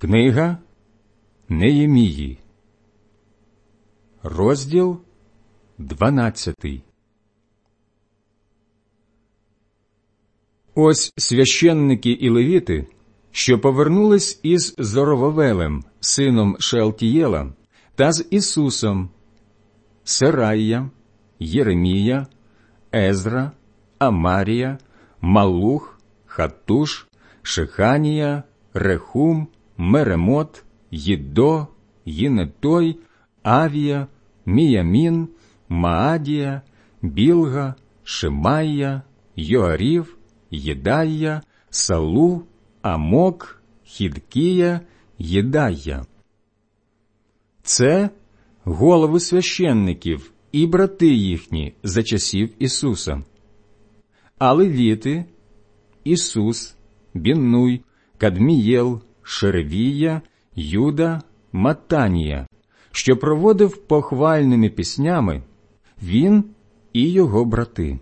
Книга Неємії, розділ 12. Ось священники і левіти, що повернулись із Зоровавелем, сином Шеалтієла, та з Ісусом: Серая, Єремія, Езра, Амарія, Малух, Хатуш, Шеханія, Рехум, Меремот, Їдо, Їнетой, Авія, Міямін, Маадія, Білга, Шемая, Йоарів, Єдая, Салу, Амок, Хідкія, Єдая. Це голови священників і брати їхні за часів Ісуса. А левіти – Ісус, Біннуй, Кадмієл, Шеревія, Юда, Матанія, що проводив похвальними піснями, він і його брати.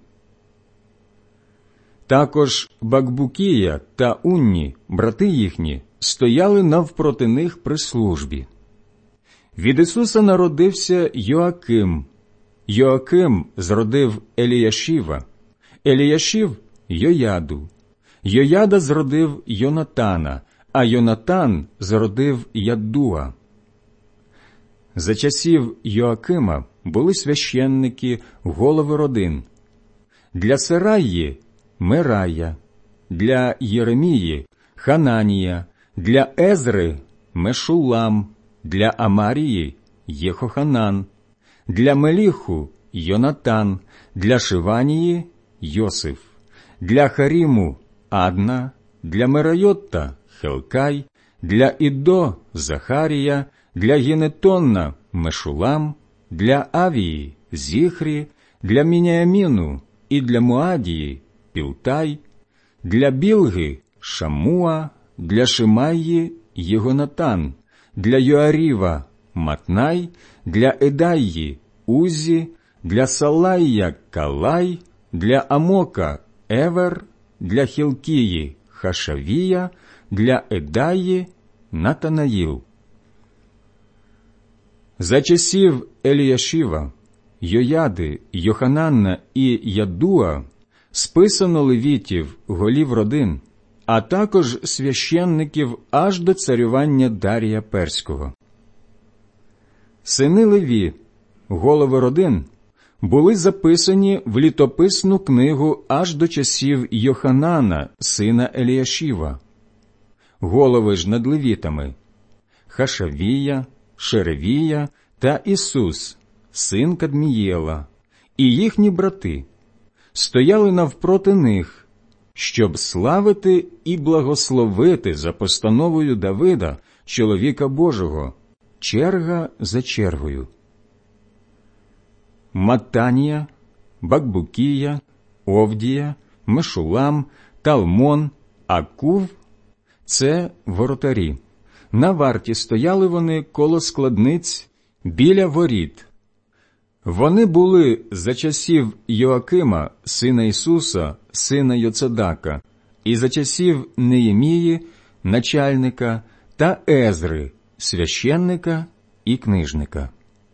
Також Бакбукія та Унні, брати їхні, стояли навпроти них при службі. Від Ісуса народився Йоаким. Йоаким зродив Еліяшіва, Еліяшів – Йояду. Йояда зродив Йонатана, а Йонатан зродив Яддуа. За часів Йоакима були священники, голови родин. Для Сераї – Мерая, для Єремії – Хананія, для Езри – Мешулам, для Амарії – Єхоханан, для Меліху – Йонатан, для Шиванії – Йосиф, для Харіму – Адна, для Мерайотта – Хелкай, для Ідо – Захарія, для Гінетонна – Мешулам, для Авії – Зіхрі, для Міняяміну і для Муадії – Пілтай, для Білги – Шамуа, для Шимаї – Єгонатан, для Йоаріва – Матнай, для Едаї – Узі, для Салая – Калай, для Амока – Евер, для Хілкії – Хашавія, для Едаї – Натанаїл. За часів Еліяшіва, Йояди, Йохананна і Яддуа списано левітів, голів родин, а також священників аж до царювання Дарія Перського. Сини Леві, голови родин, були записані в літописну книгу аж до часів Йоханана, сина Еліяшіва. Голови ж над левітами – Хашавія, Шеревія та Ісус, син Кадмієла, і їхні брати, стояли навпроти них, щоб славити і благословити за постановою Давида, чоловіка Божого, черга за чергою. Матанія, Бакбукія, Овдія, Мешулам, Талмон, Акув – це воротарі. На варті стояли вони коло складниць біля воріт. Вони були за часів Йоакима, сина Ісуса, сина Йоцедака, і за часів Неємії, начальника, та Езри, священника і книжника.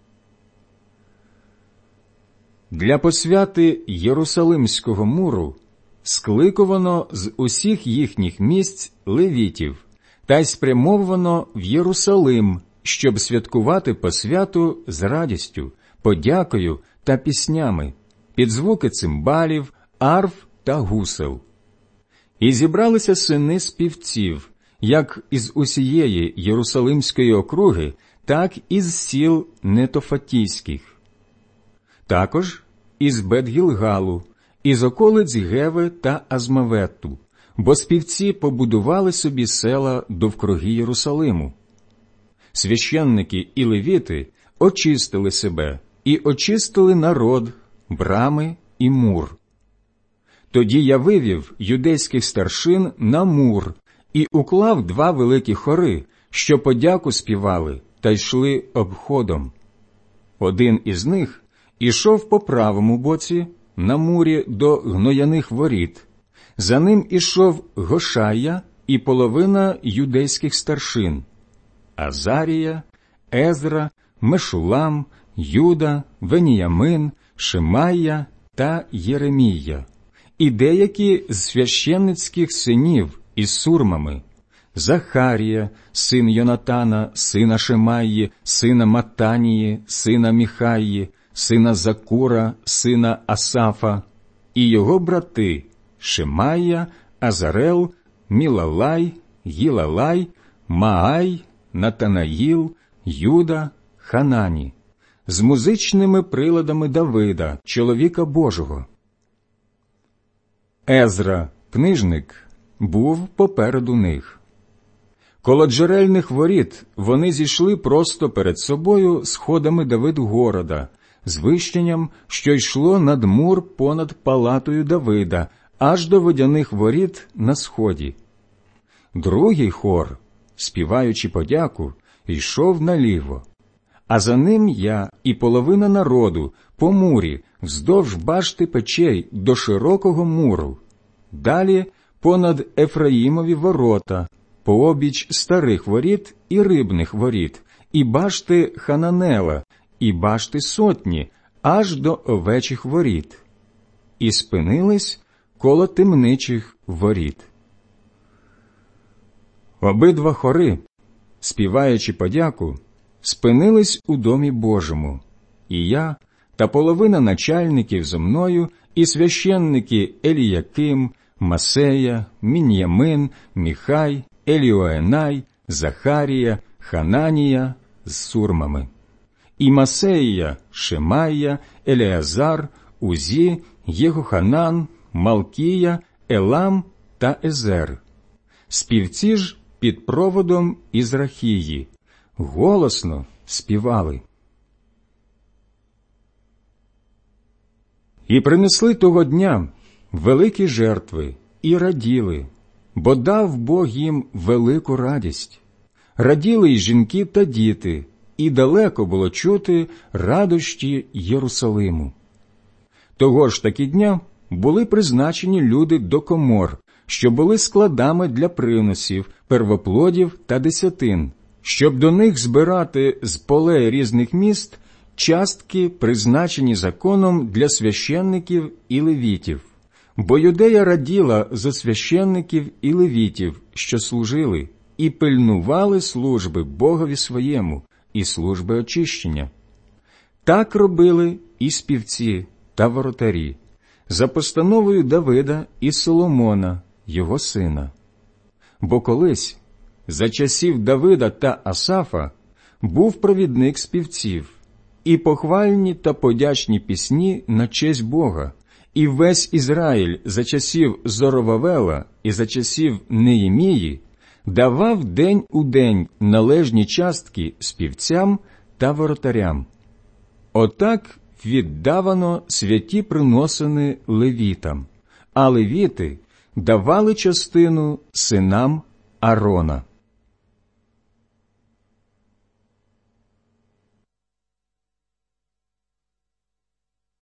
Для посвяти Єрусалимського муру скликувано з усіх їхніх місць левітів та й спрямовано в Єрусалим, щоб святкувати посвяту з радістю, подякою та піснями, під звуки цимбалів, арф та гусел. І зібралися сини співців, як із усієї Єрусалимської округи, так і з сіл нетофатійських. Також із Бет-Гілгалу, із околиць Геви та Азмавету, бо співці побудували собі села довкруги Єрусалиму. Священники і левіти очистили себе і очистили народ, брами і мур. Тоді я вивів юдейських старшин на мур і уклав 2 великі хори, що подяку співали та йшли обходом. Один із них ішов по правому боці, на мурі до гнояних воріт. За ним ішов Гошая і половина юдейських старшин, Азарія, Езра, Мешулам, Юда, Веніямин, Шемая та Єремія, і деякі з священницьких синів із сурмами: Захарія, син Йонатана, сина Шемаї, сина Матанії, сина Міхаї, сина Закура, сина Асафа, і його брати Шемая, Азарел, Мілалай, Гілалай, Маай, Натанаїл, Юда, Ханані, з музичними приладами Давида, чоловіка Божого. Езра, книжник, був попереду них. Коло джерельних воріт вони зійшли просто перед собою сходами Давидгорода, з вищенням, що йшло над мур понад палатою Давида, аж до водяних воріт на сході. Другий хор, співаючи подяку, йшов наліво, а за ним я і половина народу по мурі вздовж башти печей до широкого муру, далі понад Ефраїмові ворота, пообіч старих воріт і рибних воріт, і башти Хананела, і башти сотні, аж до овечих воріт, і спинились коло темничих воріт. Обидва хори, співаючи подяку, спинились у домі Божому, і я та половина начальників зо мною, і священники Еліяким, Масея, Мін'ямин, Міхай, Еліоенай, Захарія, Хананія з сурмами, і Масея, Шемая, Елеазар, Узі, Єгоханан, Малкія, Елам та Езер. Співці ж під проводом Ізрахії голосно співали. І принесли того дня великі жертви і раділи, бо дав Бог їм велику радість. Раділи й жінки та діти, і далеко було чути радощі Єрусалиму. Того ж таки дня були призначені люди до комор, що були складами для приносів, первоплодів та десятин, щоб до них збирати з полей різних міст частки, призначені законом для священників і левітів. Бо Юдея раділа за священників і левітів, що служили, і пильнували служби Богові своєму і служби очищення. Так робили і співці та воротарі, за постановою Давида і Соломона, його сина. Бо колись, за часів Давида та Асафа, був провідник співців, і похвальні та подячні пісні на честь Бога, і весь Ізраїль за часів Зоровавела і за часів Неємії давав день у день належні частки співцям та воротарям. Отак віддавано святі приносини левітам, а левіти давали частину синам Аарона.